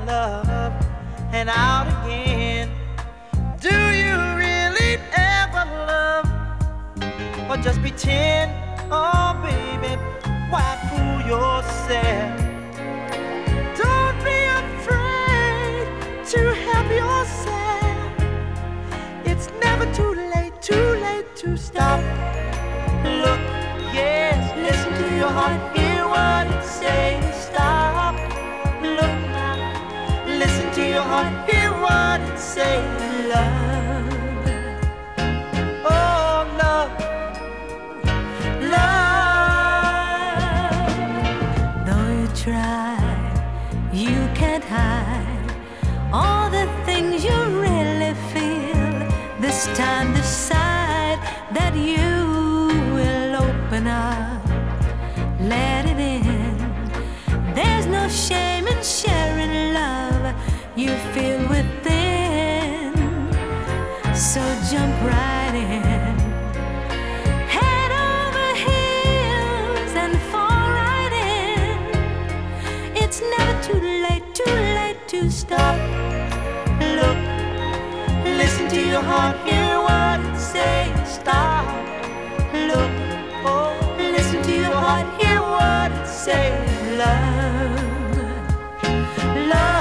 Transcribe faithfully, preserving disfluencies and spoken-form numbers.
love and out again. Do you really ever love, or just pretend? Oh baby, why fool yourself? Don't be afraid to help yourself. It's never too late, too late to stop. Look, yes, listen to your heart, hear what it says. Stop. Look now, listen to your heart, hear what it says. Love, oh love, love. Though you try, you can't hide all the things you really feel. This time decide that you will open up, let it in. There's no shame in sharing love you feel within. So jump right in, head over heels and fall right in. It's never too late, too late to stop. Look, listen to your heart, hear what it says. Stop. Look, oh, listen to your heart, hear what it says. Love, love.